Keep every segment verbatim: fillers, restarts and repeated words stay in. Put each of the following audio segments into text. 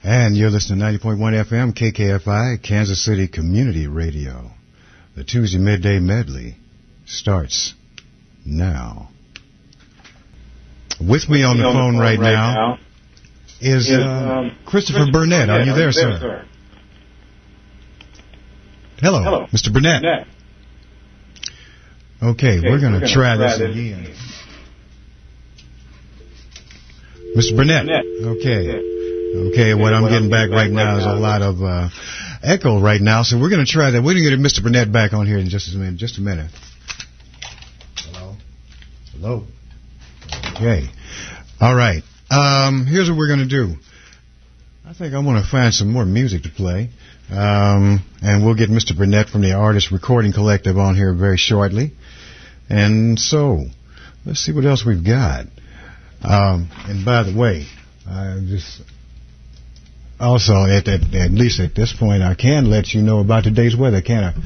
And you're listening to ninety point one F M, K K F I, Kansas City Community Radio. The Tuesday Midday Medley starts now. With me on the phone right now is uh, Christopher Burnett. Are you there, sir? Hello, Hello. Mister Burnett. Burnett. Okay, okay, we're going to try, try this again. Mister Burnett. Burnett. Okay. Okay, what I'm getting back right now is a lot of uh, echo right now, so we're going to try that. We're going to get Mister Burnett back on here in just a minute. Just a minute. Hello? Hello? Okay. All right. Um, here's what we're going to do. I think I want to find some more music to play, um, and we'll get Mister Burnett from the Artist Recording Collective on here very shortly. And so, let's see what else we've got. Um, and by the way, I just... Also, at, at, at least at this point, I can let you know about today's weather, can I?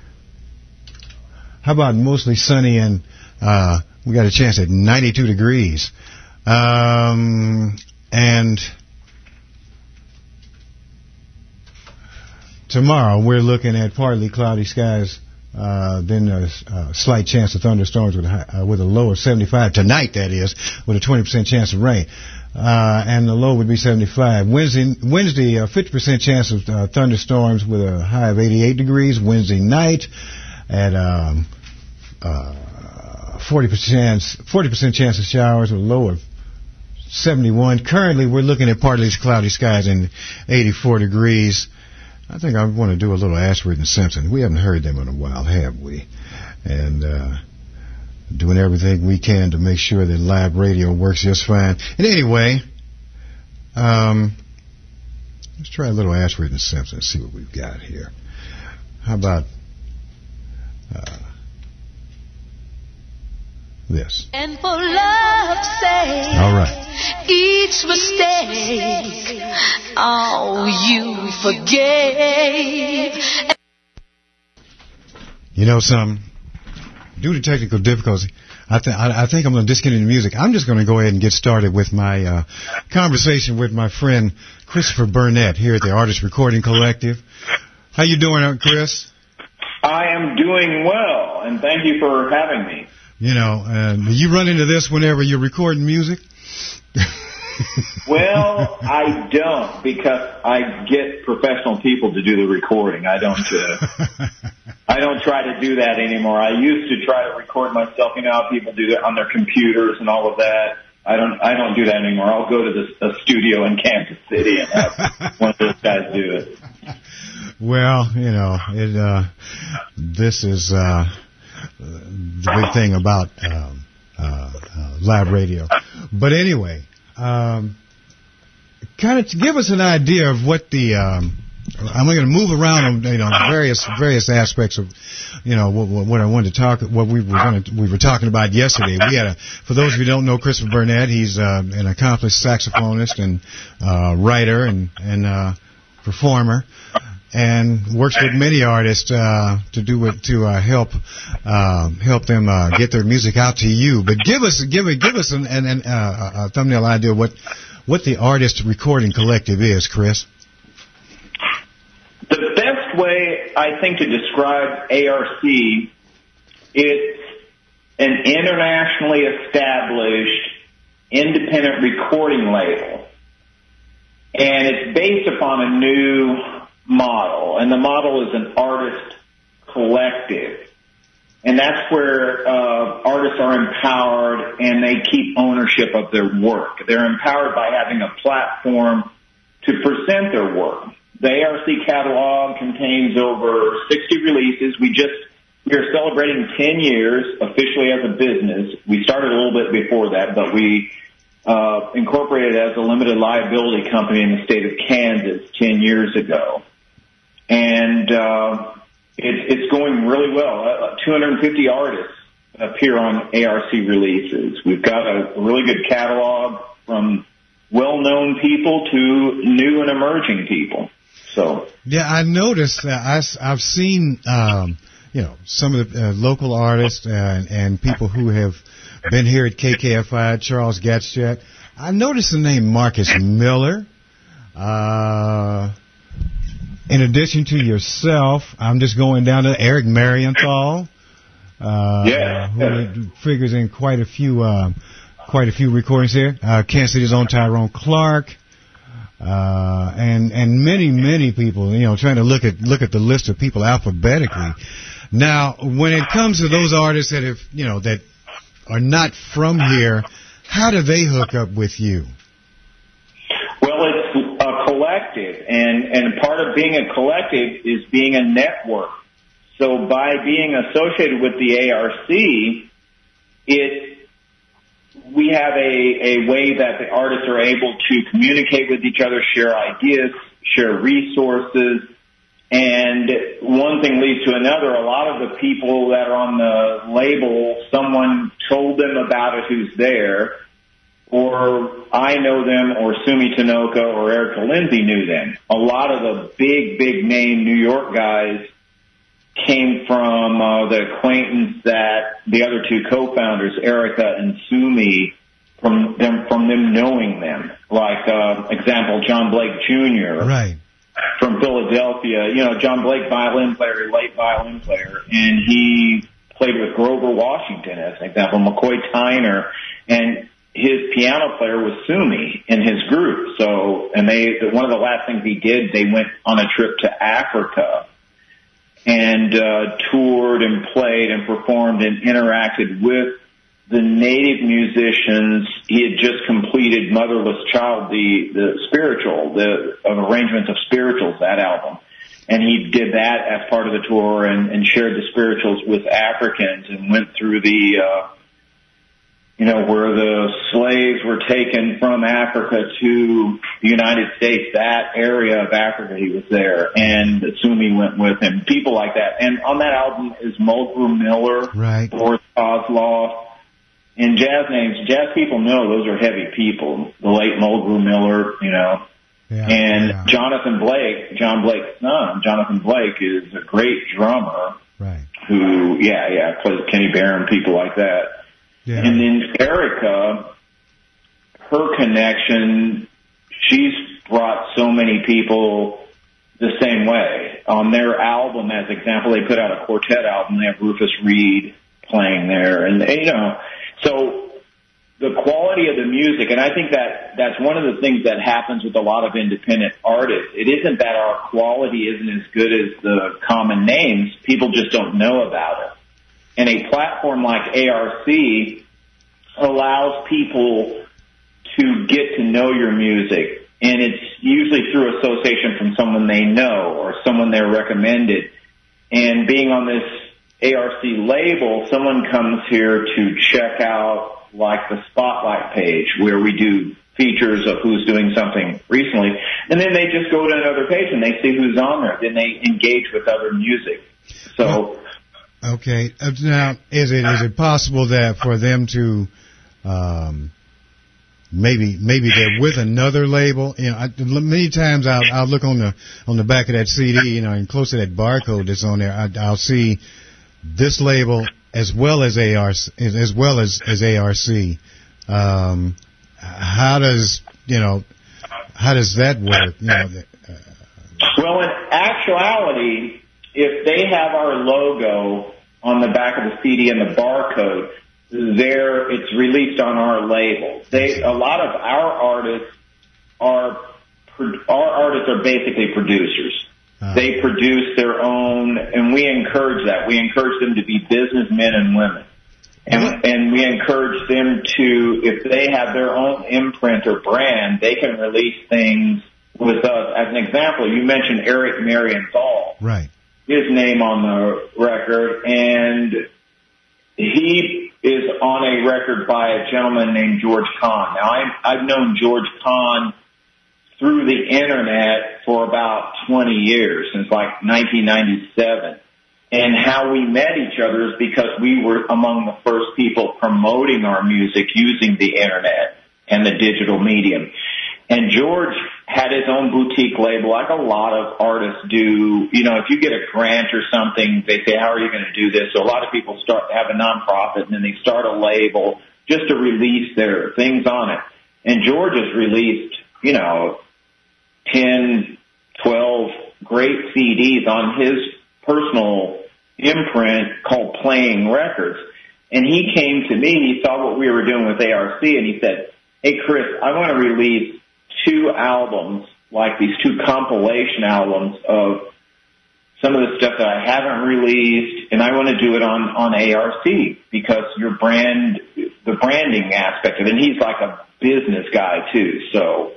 How about mostly sunny and uh, we got a chance at ninety-two degrees. Um, and tomorrow we're looking at partly cloudy skies, uh, then a, a slight chance of thunderstorms with a, high, uh, with a low of seventy-five. Tonight, that is, with a twenty percent chance of rain. Uh, and the low would be seventy-five. Wednesday, Wednesday, a fifty percent chance of uh, thunderstorms with a high of eighty-eight degrees. Wednesday night at um, uh, forty percent forty percent chance of showers with a low of seventy-one. Currently, we're looking at partly cloudy skies and eighty-four degrees. I think I want to do a little Ashford and Simpson. We haven't heard them in a while, have we? And uh doing everything we can to make sure that live radio works just fine. And anyway, um, let's try a little Ashford and Simpson and see what we've got here. How about uh, this? And for love's sake, all right. Each mistake, oh, you forgave. You know something? Due to technical difficulty, I, th- I, I think I'm going to discontinue the music. I'm just going to go ahead and get started with my uh, conversation with my friend Christopher Burnett here at the Artist Recording Collective. How you doing, Chris? I am doing well, and thank you for having me. You know, uh, you run into this whenever you're recording music? Well, I don't, because I get professional people to do the recording. I don't. Uh, I don't try to do that anymore. I used to try to record myself. You know how people do that on their computers and all of that. I don't. I don't do that anymore. I'll go to the a studio in Kansas City and have one of those guys do it. Well, you know, it. Uh, this is uh, the big thing about um, uh, uh, live radio. But anyway. Um, kind of to give us an idea of what the um, I'm going to move around, you know, various various aspects of, you know, what, what I wanted to talk, what we were going to, we were talking about yesterday. We had a, for those of you who don't know Christopher Burnett, he's uh, an accomplished saxophonist and uh, writer and and uh, performer, and works with many artists uh, to do it to uh, help uh, help them uh, get their music out to you. But give us give it give us an, an, an, uh, a thumbnail idea of what what the Artist Recording Collective is, Chris. The best way I think to describe A R C, it's an internationally established independent recording label, and it's based upon a new model, and the model is an artist collective, and that's where uh, artists are empowered and they keep ownership of their work. They're empowered by having a platform to present their work. The A R C catalog contains over sixty releases. We just we are celebrating ten years officially as a business. We started a little bit before that, but we uh, incorporated as a limited liability company in the state of Kansas ten years ago. And uh, it, it's going really well. Uh, two hundred fifty artists appear on A R C releases. We've got a really good catalog from well-known people to new and emerging people. So yeah, I noticed that I, I've seen um, you know some of the uh, local artists and, and people who have been here at K K F I. Charles Gatschat. I noticed the name Marcus Miller. Uh, in addition to yourself, I'm just going down to Eric Marienthal. Uh, yeah. Who figures in quite a few, uh, quite a few recordings here. Uh, Kansas City's own Tyrone Clark. Uh, and, and many, many people, you know, trying to look at, look at the list of people alphabetically. Now, when it comes to those artists that have, you know, that are not from here, how do they hook up with you? Well, it's a collective, and, and part of being a collective is being a network. So by being associated with the A R C, it we have a, a way that the artists are able to communicate with each other, share ideas, share resources, and one thing leads to another. A lot of the people that are on the label, someone told them about it who's there, or I know them, or Sumi Tanoka or Erica Lindsay knew them. A lot of the big, big name New York guys came from uh, the acquaintance that the other two co-founders, Erica and Sumi, from them from them knowing them. Like, uh, example, John Blake Junior Right. From Philadelphia. You know, John Blake, violin player, late violin player, and he played with Grover Washington, as an example, McCoy Tyner, and his piano player was Sumi in his group. So, and they, one of the last things he did, they went on a trip to Africa and uh, toured and played and performed and interacted with the native musicians. He had just completed Motherless Child, the, the spiritual, the of arrangements of spirituals, that album. And he did that as part of the tour and, and shared the spirituals with Africans and went through the, uh, you know, where the slaves were taken from Africa to the United States, that area of Africa, he was there, and Sumi went with him, people like that. And on that album is Mulgrew Miller, right, Boris Kozloff, and jazz names. Jazz people know those are heavy people. The late Mulgrew Miller, you know, yeah, and yeah. Jonathan Blake, John Blake's son, Jonathan Blake is a great drummer, right, who, yeah, yeah, plays Kenny Barron, people like that. Yeah. And then Erica, her connection, she's brought so many people the same way. On their album, as example, they put out a quartet album. They have Rufus Reed playing there. And, you know, so the quality of the music, and I think that that's one of the things that happens with a lot of independent artists. It isn't that our quality isn't as good as the common names. People just don't know about it. And a platform like A R C allows people to get to know your music. And it's usually through association from someone they know or someone they're recommended. And being on this A R C label, someone comes here to check out like the Spotlight page where we do features of who's doing something recently. And then they just go to another page and they see who's on there. Then they engage with other music. So... Well, okay. Uh, now, is it is it possible that for them to um, maybe maybe they're with another label? You know, I, many times I'll I'll look on the on the back of that C D, you know, and close to that barcode that's on there, I, I'll see this label as well as A R C, as well as as A R C. Um, how does you know how does that work? You know. Uh, well, in actuality, if they have our logo on the back of the C D and the barcode, there it's released on our label. They, a lot of our artists are, our artists are basically producers. Uh, they produce their own, and we encourage that. We encourage them to be businessmen and women. And, and we encourage them to, if they have their own imprint or brand, they can release things with us. As an example, you mentioned Eric Marienthal. Right. His name on the record, and he is on a record by a gentleman named George Kahn. Now, I, I've known George Kahn through the internet for about twenty years, since like nineteen ninety-seven. And how we met each other is because we were among the first people promoting our music using the internet and the digital medium. And George had his own boutique label, like a lot of artists do. You know, if you get a grant or something, they say, how are you going to do this? So a lot of people start have a nonprofit, and then they start a label just to release their things on it. And George has released, you know, ten, twelve great C Ds on his personal imprint called Playing Records. And he came to me, he saw what we were doing with A R C, and he said, hey, Chris, I want to release two albums, like these two compilation albums of some of the stuff that I haven't released, and I want to do it on, on A R C because your brand, the branding aspect of it, and he's like a business guy too, so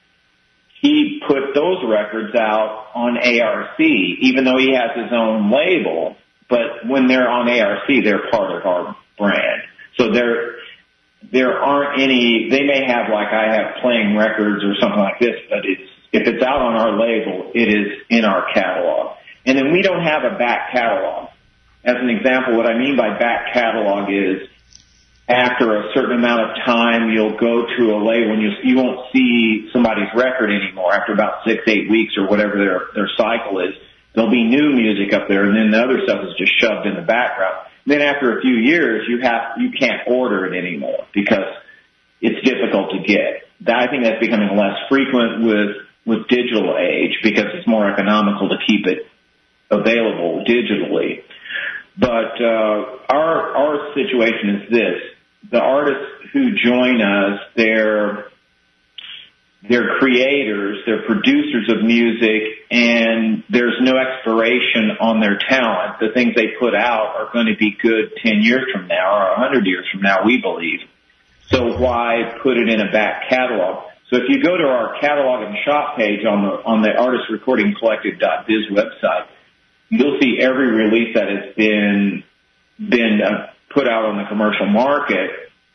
he put those records out on A R C, even though he has his own label, but when they're on A R C, they're part of our brand. So there, there aren't any, they may have like I have Playing Records or something like this, but it's, if it's out on our label, it is in our catalog. And then we don't have a back catalog. As an example, what I mean by back catalog is after a certain amount of time, you'll go to a label and you, you won't see somebody's record anymore. After about six, eight weeks or whatever their, their cycle is, there'll be new music up there, and then the other stuff is just shoved in the background. Then after a few years, you have you can't order it anymore because it's difficult to get. I think that's becoming less frequent with with digital age because it's more economical to keep it available digitally. But uh, our our situation is this: the artists who join us, they're they're creators, they're producers of music, and there's no expiration on their talent. The things they put out are going to be good ten years from now or one hundred years from now, we believe. So why put it in a back catalog? So if you go to our catalog and shop page on the on the artist recording collective dot biz website, you'll see every release that has been been uh, put out on the commercial market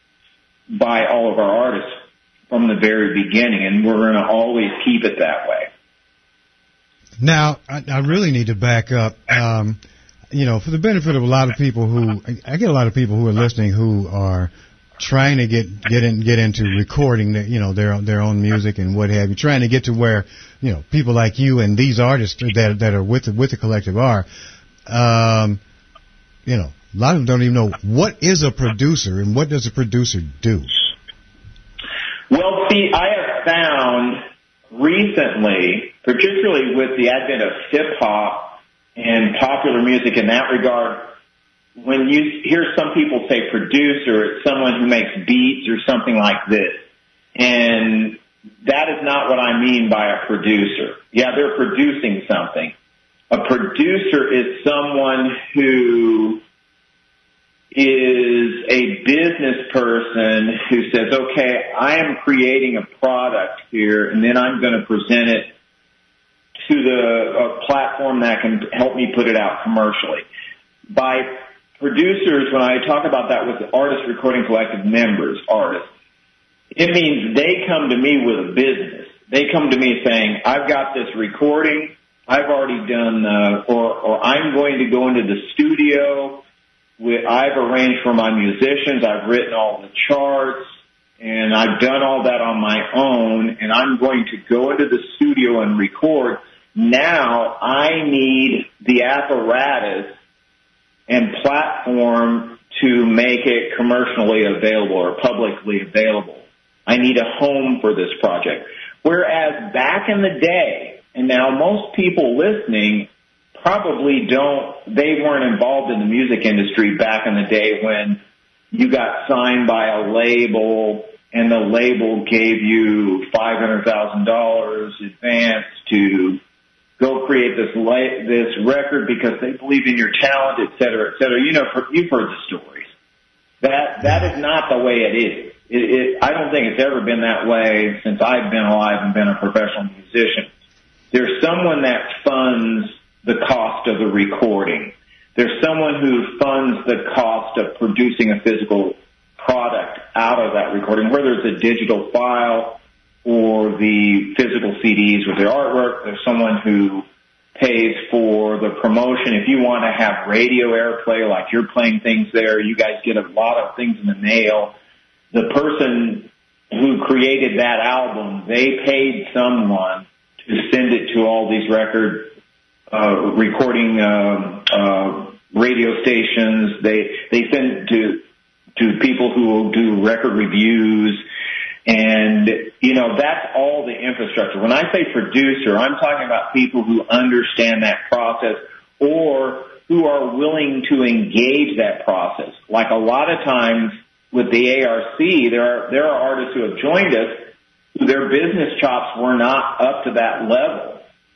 by all of our artists from the very beginning, and we're going to always keep it that way. Now, I, I really need to back up. Um, you know, for the benefit of a lot of people who, I get a lot of people who are listening who are trying to get get in get into recording, the, you know, their their own music and what have you, trying to get to where, you know, people like you and these artists that that are with the, with the collective are. Um, you know, a lot of them don't even know what is a producer and what does a producer do. Well, see, I have found recently, particularly with the advent of hip-hop and popular music in that regard, when you hear some people say producer, it's someone who makes beats or something like this. And that is not what I mean by a producer. Yeah, they're producing something. A producer is someone who is a business person who says, okay, I am creating a product here, and then I'm going to present it to the a platform that can help me put it out commercially. By producers, when I talk about that with the Artist Recording Collective members, artists, it means they come to me with a business. They come to me saying, I've got this recording, I've already done, uh, or, or I'm going to go into the studio, I've arranged for my musicians, I've written all the charts, and I've done all that on my own, and I'm going to go into the studio and record. Now I need the apparatus and platform to make it commercially available or publicly available. I need a home for this project. Whereas back in the day, and now most people listening probably don't, they weren't involved in the music industry back in the day when you got signed by a label and the label gave you five hundred thousand dollars advance to go create this la- this record because they believe in your talent, et cetera, et cetera. You know, you've heard the stories. That, that is not the way it is. It, it, I don't think it's ever been that way since I've been alive and been a professional musician. There's someone that funds the cost of the recording. There's someone who funds the cost of producing a physical product out of that recording, whether it's a digital file or the physical C Ds with their artwork. There's someone who pays for the promotion. If you want to have radio airplay, like you're playing things there, you guys get a lot of things in the mail. The person who created that album, they paid someone to send it to all these record Uh, recording um, uh, radio stations. They they send to to people who will do record reviews. And, you know, that's all the infrastructure. When I say producer, I'm talking about people who understand that process or who are willing to engage that process. Like a lot of times with the A R C, there are, there are artists who have joined us who their business chops were not up to that level.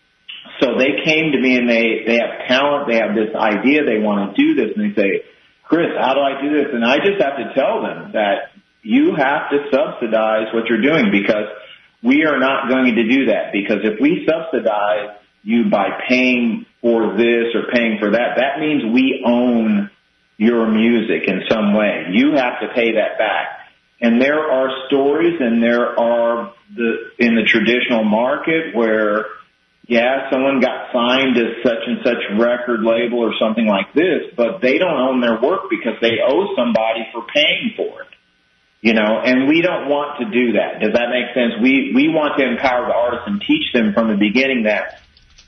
So they came to me and they, they have talent, they have this idea, they want to do this, and they say, Chris, how do I do this? And I just have to tell them that you have to subsidize what you're doing, because we are not going to do that. Because if we subsidize you by paying for this or paying for that, that means we own your music in some way. You have to pay that back. And there are stories, and there are the in the traditional market where, yeah, someone got signed to such and such record label or something like this, but they don't own their work because they owe somebody for paying for it. You know, and we don't want to do that. Does that make sense? We we want to empower the artists and teach them from the beginning that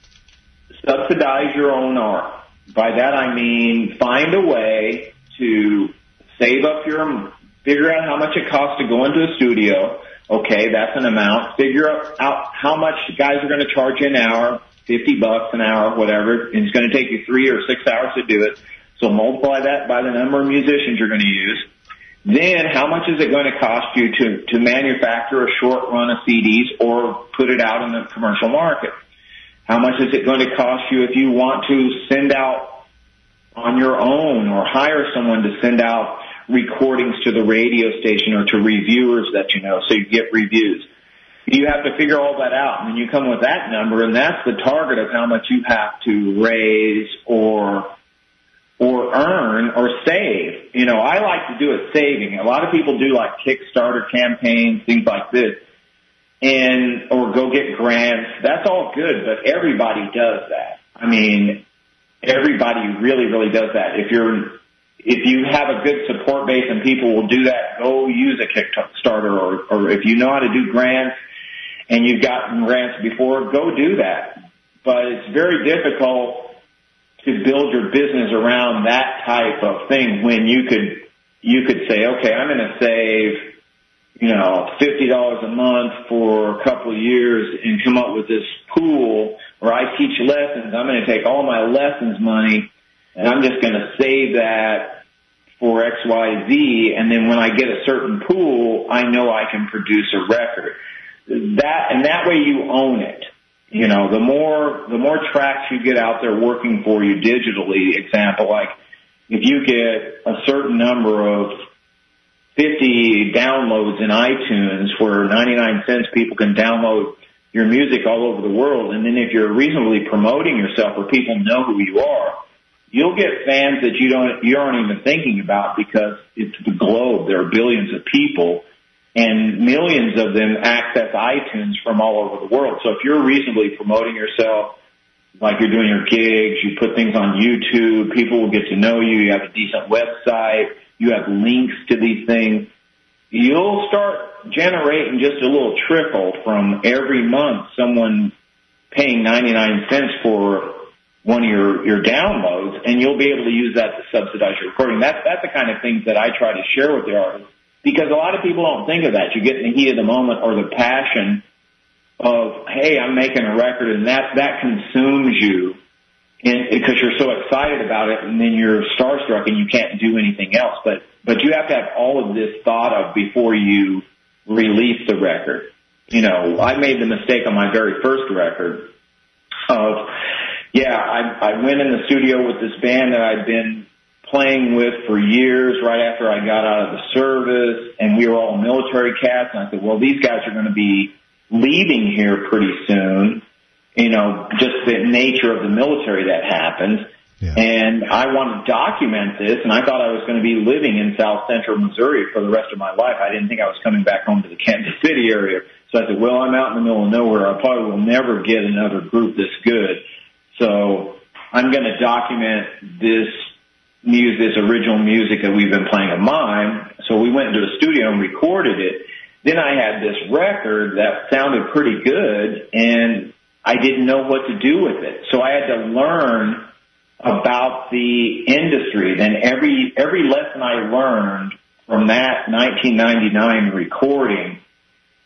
subsidize your own art. By that I mean find a way to save up your, figure out how much it costs to go into a studio. Okay, that's an amount. Figure out how much guys are going to charge you an hour, fifty bucks an hour, whatever, and it's going to take you three or six hours to do it. So multiply that by the number of musicians you're going to use. Then how much is it going to cost you to, to manufacture a short run of C Ds or put it out in the commercial market? How much is it going to cost you if you want to send out on your own or hire someone to send out recordings to the radio station or to reviewers that you know so you get reviews? You have to figure all that out, and then you come with that number, and that's the target of how much you have to raise or or earn or save. You know, I like to do a saving. A lot of people do like Kickstarter campaigns, things like this, and or go get grants. That's all good, but everybody does that. I mean, everybody really, really does that. If you're if you have a good support base and people will do that, go use a Kickstarter, or, or if you know how to do grants and you've gotten grants before, go do that. But it's very difficult to build your business around that type of thing when you could you could say, okay, I'm going to save, you know, fifty dollars a month for a couple of years and come up with this pool where I teach lessons. I'm going to take all my lessons money and I'm just going to save that for X Y Z, and then when I get a certain pool, I know I can produce a record. That and that way you own it. You know, the more the more tracks you get out there working for you digitally, example, like if you get a certain number of fifty downloads in iTunes where ninety-nine cents people can download your music all over the world, and then if you're reasonably promoting yourself where people know who you are, you'll get fans that you don't you aren't even thinking about because it's the globe. There are billions of people, and millions of them access iTunes from all over the world. So if you're reasonably promoting yourself, like you're doing your gigs, you put things on YouTube, people will get to know you, you have a decent website, you have links to these things, you'll start generating just a little trickle from every month someone paying ninety-nine cents for one of your, your downloads, and you'll be able to use that to subsidize your recording. That's, that's the kind of things that I try to share with the artists. Because a lot of people don't think of that. You get in the heat of the moment or the passion of, hey, I'm making a record, and that that consumes you in, because you're so excited about it, and then you're starstruck and you can't do anything else. But but you have to have all of this thought of before you release the record. You know, I made the mistake on my very first record of, yeah, I, I went in the studio with this band that I'd been playing with for years right after I got out of the service, and we were all military cats, and I said, well, these guys are going to be leaving here pretty soon, you know, just the nature of the military that happens, yeah. And I want to document this, and I thought I was going to be living in South Central Missouri for the rest of my life. I didn't think I was coming back home to the Kansas City area, so I said, well, I'm out in the middle of nowhere. I probably will never get another group this good, so I'm going to document this music, this original music that we've been playing of mine. So we went into a studio and recorded it. Then I had this record that sounded pretty good, and I didn't know what to do with it. So I had to learn about the industry. Then every every lesson I learned from that nineteen ninety-nine recording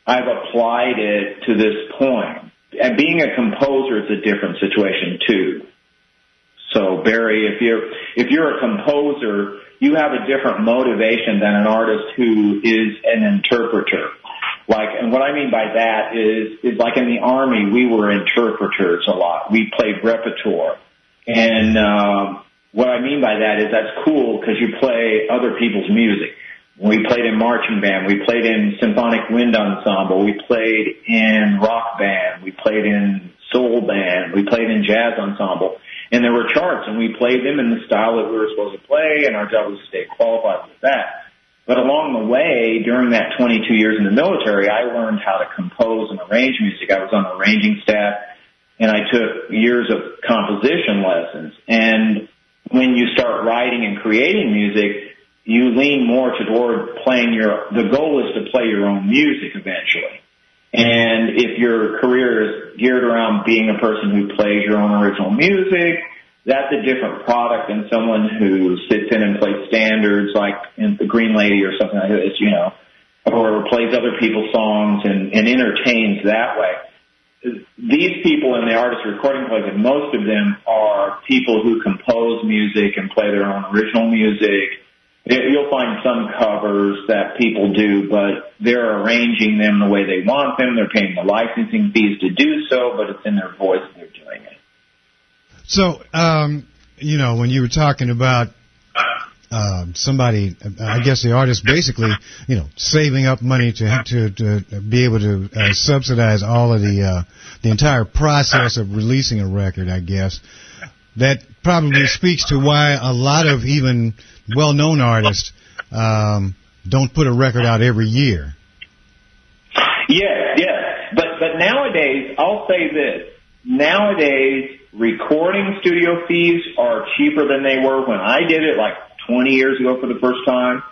I've applied it to this point. And being a composer is a different situation too. So Barry, if you're if you're a composer, you have a different motivation than an artist who is an interpreter. Like, and what I mean by that is, is like in the Army, we were interpreters a lot. We played repertoire. And um, what I mean by that is that's cool because you play other people's music. We played in marching band. We played in symphonic wind ensemble. We played in rock band. We played in soul band. We played in jazz ensemble. And there were charts, and we played them in the style that we were supposed to play, and our job was to stay qualified with that. But along the way, during that twenty-two years in the military, I learned how to compose and arrange music. I was on the arranging staff, and I took years of composition lessons. And when you start writing and creating music, you lean more toward playing your, the goal is to play your own music eventually. And if your career is geared around being a person who plays your own original music, that's a different product than someone who sits in and plays standards like in the Green Lady or something like this, you know, or plays other people's songs and, and entertains that way. These people in the artist recording project, most of them are people who compose music and play their own original music. You'll find some covers that people do, but they're arranging them the way they want them. They're paying the licensing fees to do so, but it's in their voice they're doing it. So, um, you know, when you were talking about uh, somebody, I guess the artist basically, you know, saving up money to to, to be able to uh, subsidize all of the uh, the entire process of releasing a record, I guess. That probably speaks to why a lot of even well-known artists um, don't put a record out every year. Yes, yes. But, but nowadays, I'll say this. Nowadays, recording studio fees are cheaper than they were when I did it like twenty years ago for the first time.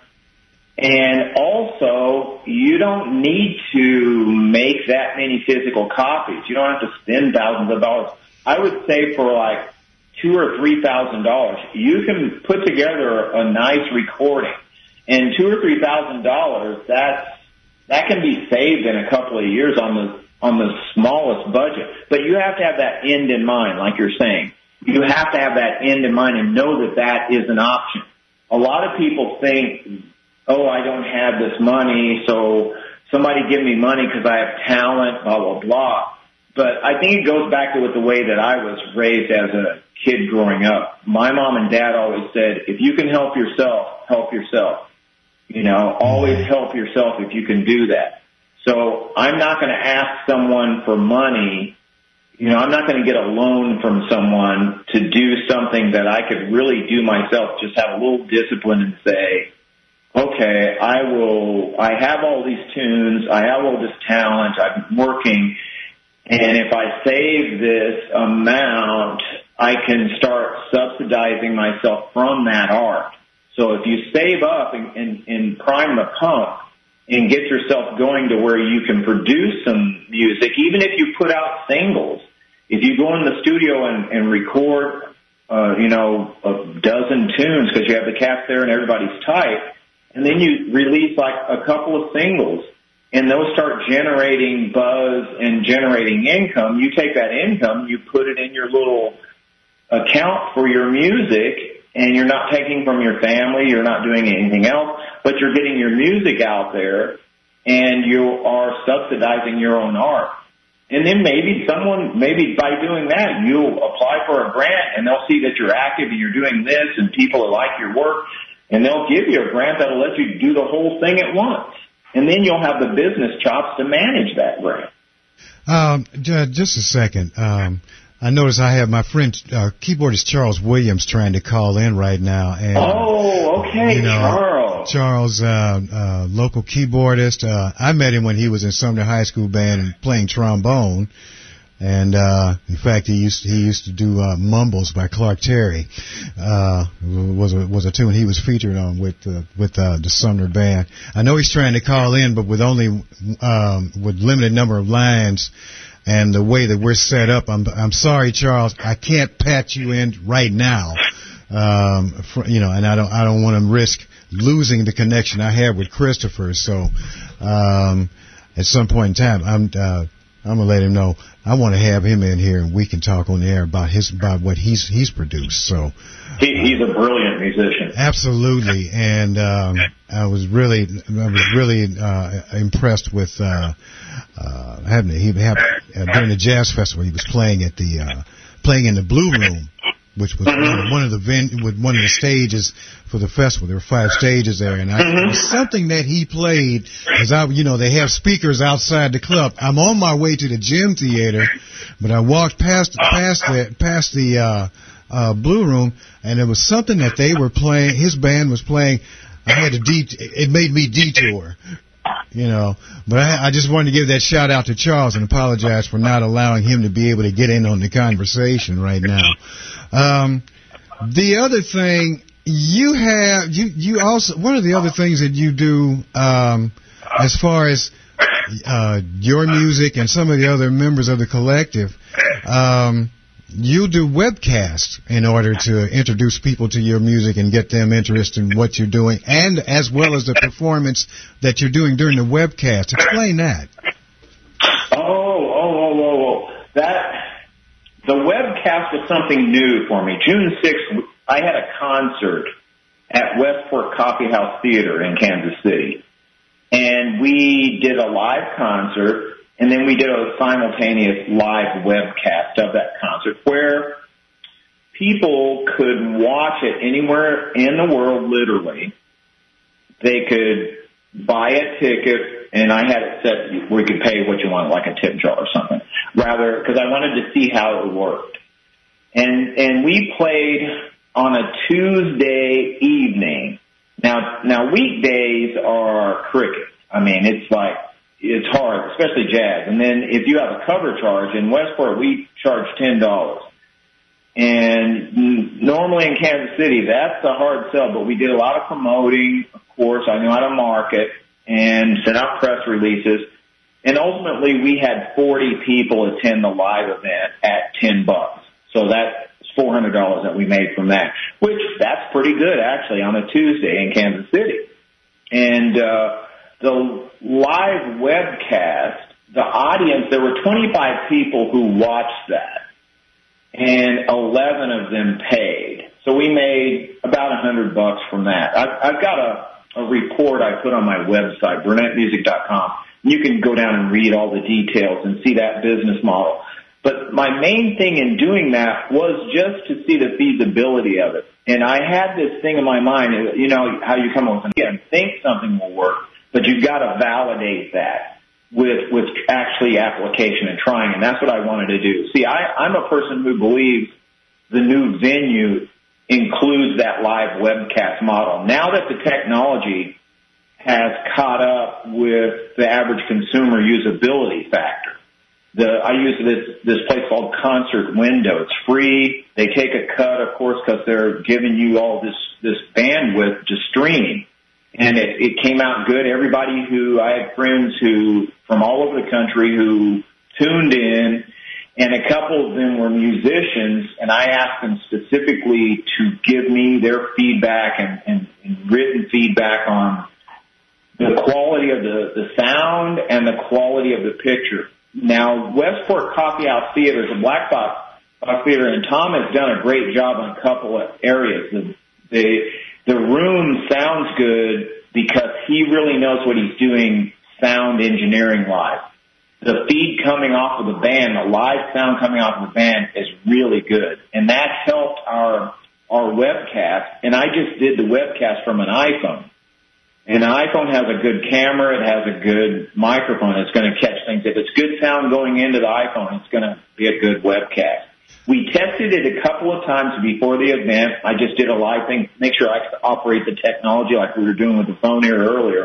And also, you don't need to make that many physical copies. You don't have to spend thousands of dollars. I would say for like two or three thousand dollars, you can put together a nice recording. And two or three thousand dollars, that's that can be saved in a couple of years on the on the smallest budget. But you have to have that end in mind, like you're saying. You have to have that end in mind and know that that is an option. A lot of people think, oh, I don't have this money, so somebody give me money because I have talent, blah, blah, blah. But I think it goes back to the way that I was raised as a kid growing up. My mom and dad always said, if you can help yourself, help yourself. You know, always help yourself if you can do that. So I'm not going to ask someone for money. You know, I'm not going to get a loan from someone to do something that I could really do myself, just have a little discipline and say, okay, I will, I have all these tunes, I have all this talent, I'm working, and if I save this amount, I can start subsidizing myself from that art. So if you save up and, and, and prime the pump and get yourself going to where you can produce some music, even if you put out singles, if you go in the studio and, and record, uh, you know, a dozen tunes because you have the cast there and everybody's tight, and then you release like a couple of singles, and those start generating buzz and generating income, you take that income, you put it in your little account for your music, and you're not taking from your family, you're not doing anything else, but you're getting your music out there, and you are subsidizing your own art. And then maybe someone, maybe by doing that, you'll apply for a grant, and they'll see that you're active and you're doing this, and people like your work, and they'll give you a grant that'll let you do the whole thing at once. And then you'll have the business chops to manage that grant. Um, just a second. Um, I notice I have my friend, uh, keyboardist Charles Williams trying to call in right now. And, oh, okay, you know, Charles. Charles, uh, uh, local keyboardist. Uh, I met him when he was in Sumner High School band and playing trombone. And, uh, in fact, he used to, he used to do, uh, Mumbles by Clark Terry, uh, was a, was a tune he was featured on with, uh, with, uh, the Sumner band. I know he's trying to call in, but with only, um, with limited number of lines and the way that we're set up, I'm, I'm sorry, Charles, I can't patch you in right now. Um, for, you know, and I don't, I don't want to risk losing the connection I have with Christopher. So, um, at some point in time, I'm uh, I'm gonna let him know I want to have him in here and we can talk on the air about his about what he's he's produced. So he, he's a brilliant musician. Absolutely, and um, I was really I was really uh, impressed with uh, uh, having he had uh, during the jazz festival he was playing at the uh, playing in the Blue Room, which was mm-hmm. one of the ven- with one of the stages for the festival. There were five stages there, and I, mm-hmm. it was something that he played. As I, you know, they have speakers outside the club. I'm on my way to the gym theater, but I walked past past the past the uh, uh, Blue Room, and it was something that they were playing. His band was playing. I had to det- It made me detour. You know, but I, I just wanted to give that shout out to Charles and apologize for not allowing him to be able to get in on the conversation right now. Um, the other thing you have, you, you also, one of the other things that you do, um, as far as, uh, your music and some of the other members of the collective, um, you do webcasts in order to introduce people to your music and get them interested in what you're doing, and as well as the performance that you're doing during the webcast. Explain that. Oh, oh, oh, oh, oh. That, the webcast was something new for me. June sixth, I had a concert at Westport Coffee House Theater in Kansas City. And we did a live concert, and then we did a simultaneous live webcast of that concert where people could watch it anywhere in the world, literally. They could buy a ticket, and I had it set where you could pay what you want, like a tip jar or something, rather, because I wanted to see how it worked. And and we played on a Tuesday evening. Now, now weekdays are crickets. I mean, it's like, it's hard, especially jazz. And then if you have a cover charge, in Westport we charge ten dollars. And normally in Kansas City, that's a hard sell, but we did a lot of promoting, of course. I knew how to market and sent out press releases. And ultimately we had forty people attend the live event at ten bucks. So that's four hundred dollars that we made from that, which that's pretty good actually on a Tuesday in Kansas City. And, uh, the live webcast, the audience, there were twenty-five people who watched that, and eleven of them paid. So we made about a hundred bucks from that. I've, I've got a, a report I put on my website, burnett music dot com. You can go down and read all the details and see that business model. But my main thing in doing that was just to see the feasibility of it. And I had this thing in my mind, you know, how you come up with and think something will work. But you've got to validate that with with actually application and trying, and that's what I wanted to do. See, I, I'm a person who believes the new venue includes that live webcast model. Now that the technology has caught up with the average consumer usability factor, the I use this this place called Concert Window. It's free. They take a cut, of course, because they're giving you all this this bandwidth to stream. And it, it came out good. Everybody who, I had friends who, from all over the country who tuned in, and a couple of them were musicians, and I asked them specifically to give me their feedback and, and, and written feedback on the quality of the, the sound and the quality of the picture. Now, Westport Coffee House Theater is a Black Box Theater, and Tom has done a great job on a couple of areas. The, the, The room sounds good because he really knows what he's doing sound engineering wise. The feed coming off of the band, the live sound coming off of the band is really good. And that helped our, our webcast. And I just did the webcast from an iPhone. And an iPhone has a good camera. It has a good microphone. It's going to catch things. If it's good sound going into the iPhone, it's going to be a good webcast. We tested it a couple of times before the event. I just did a live thing, make sure I could operate the technology like we were doing with the phone here earlier.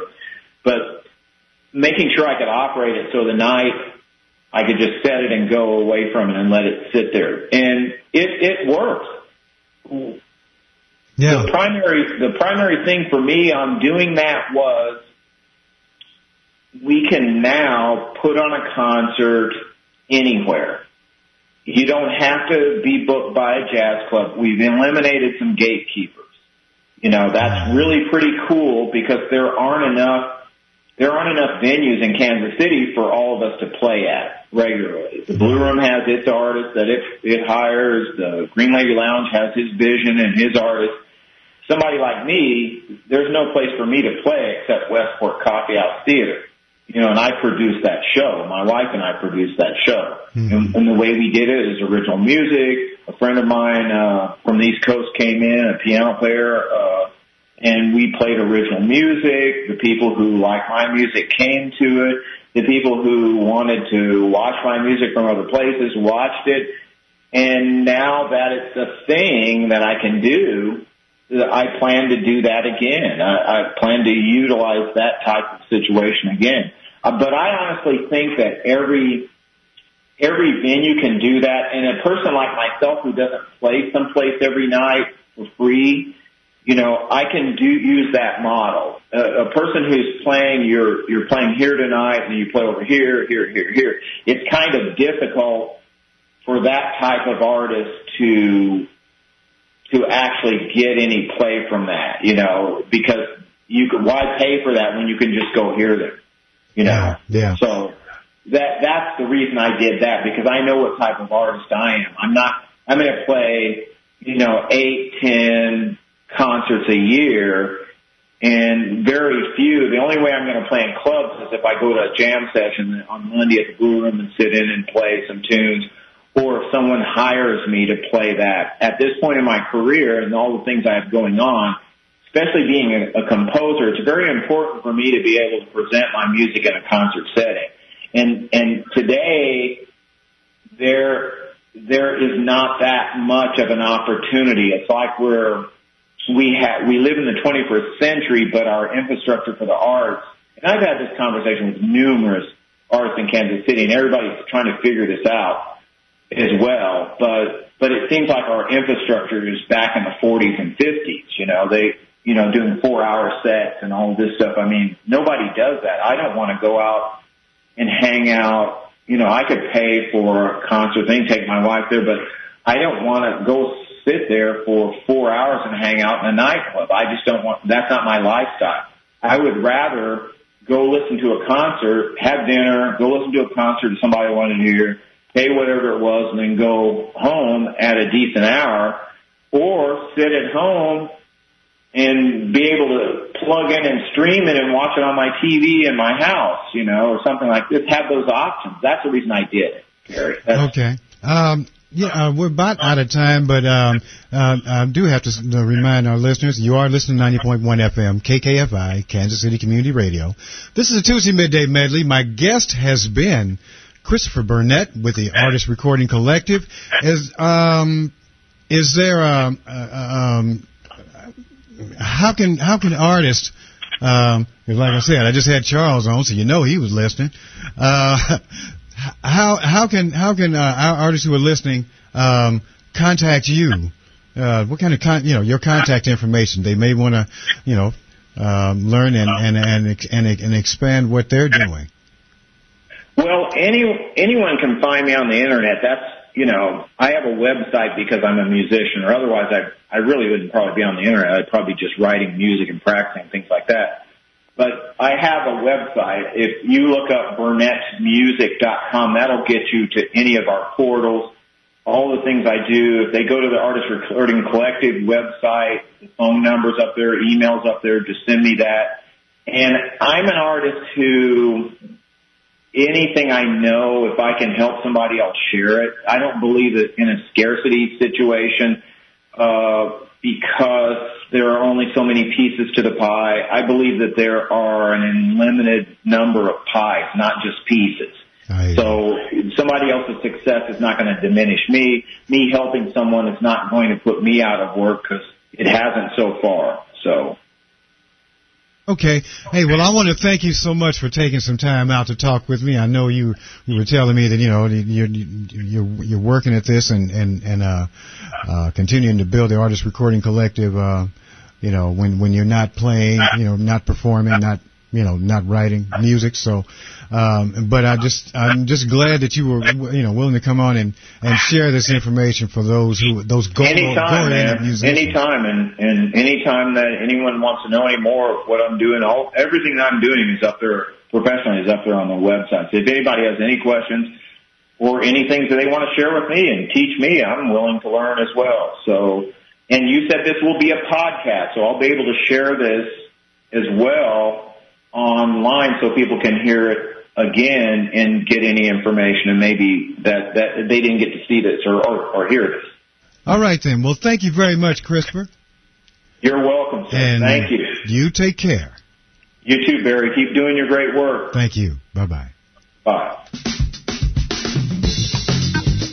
But making sure I could operate it so the night I could just set it and go away from it and let it sit there. And it, it works. Yeah. The primary, the primary thing for me on doing that was we can now put on a concert anywhere. You don't have to be booked by a jazz club. We've eliminated some gatekeepers. You know, that's really pretty cool because there aren't enough there aren't enough venues in Kansas City for all of us to play at regularly. The Blue Room has its artists that it, it hires. The Green Lady Lounge has his vision and his artists. Somebody like me, there's no place for me to play except Westport Coffee House Theater. You know, and I produced that show. My wife and I produced that show. Mm-hmm. And, and the way we did it is original music. A friend of mine uh, from the East Coast came in, a piano player, uh, and we played original music. The people who liked my music came to it. The people who wanted to watch my music from other places watched it. And now that it's a thing that I can do, I plan to do that again. I, I plan to utilize that type of situation again. Uh, but I honestly think that every every venue can do that. And a person like myself who doesn't play someplace every night for free, you know, I can do use that model. Uh, a person who's playing, you're you're playing here tonight, and you play over here, here, here, here. It's kind of difficult for that type of artist to to actually get any play from that, you know, because you could, why pay for that when you can just go hear them, you know? Yeah, yeah. So that, that's the reason I did that, because I know what type of artist I am. I'm not, I'm going to play, you know, eight, ten concerts a year, and very few. The only way I'm going to play in clubs is if I go to a jam session on Monday at the Blue Room and sit in and play some tunes, or if someone hires me to play that. At this point in my career and all the things I have going on, especially being a, a composer, it's very important for me to be able to present my music in a concert setting. And and today, there there is not that much of an opportunity. It's like we're we have we live in the twenty-first century, but our infrastructure for the arts. And I've had this conversation with numerous artists in Kansas City, and everybody's trying to figure this out as well, but but it seems like our infrastructure is back in the forties and fifties. You know, they you know doing four-hour sets and all of this stuff. I mean, nobody does that. I don't want to go out and hang out. You know, I could pay for a concert thing, take my wife there, but I don't want to go sit there for four hours and hang out in a nightclub. I just don't want. That's not my lifestyle. I would rather go listen to a concert, have dinner, go listen to a concert that somebody wanted to hear, pay whatever it was, and then go home at a decent hour, or sit at home and be able to plug in and stream it and watch it on my T V in my house, you know, or something like this. Have those options. That's the reason I did it, Gary. That's okay. Um, yeah, uh, we're about out of time, but um, uh, I do have to uh, remind our listeners, you are listening to ninety point one F M, K K F I, Kansas City Community Radio. This is a Tuesday Midday Medley. My guest has been Christopher Burnett with the Artist Recording Collective. Is um is there um, uh, um how can how can artists um like I said, I just had Charles on, so you know he was listening. Uh, how how can how can uh, our artists who are listening um contact you? Uh, what kind of con- you know your contact information? They may want to you know um, learn and and and and and expand what they're doing. Well, any anyone can find me on the internet. That's, you know, I have a website because I'm a musician, or otherwise I I really wouldn't probably be on the internet. I'd probably be just writing music and practicing, things like that. But I have a website. If you look up burnett music dot com, that'll get you to any of our portals, all the things I do. If they go to the Artist Recording Collective website, the phone number's up there, email's up there, just send me that. And I'm an artist who... anything I know, if I can help somebody, I'll share it. I don't believe that in a scarcity situation, uh, because there are only so many pieces to the pie. I believe that there are an unlimited number of pies, not just pieces. I... So somebody else's success is not going to diminish me. Me helping someone is not going to put me out of work, because it hasn't so far. So. Okay. Hey, well, I want to thank you so much for taking some time out to talk with me. I know you you were telling me that, you know, you're you're, you're working at this and and and uh, uh, continuing to build the Artist Recording Collective. Uh, you know, when when you're not playing, you know, not performing, not you know, not writing music. So, um, but I just, I'm just glad that you were, you know, willing to come on and, and share this information for those who, those go, anytime, man. musicians. Anytime, and, and anytime that anyone wants to know any more of what I'm doing, all, everything that I'm doing is up there, professionally is up there on the website. So if anybody has any questions or any things that they want to share with me and teach me, I'm willing to learn as well. So, and you said this will be a podcast, so I'll be able to share this as well online so people can hear it again and get any information, and maybe that, that they didn't get to see this or, or, or hear this. All right, then. Well, thank you very much, Christopher. You're welcome, sir. And thank you. You take care. You too, Barry. Keep doing your great work. Thank you. Bye-bye. Bye.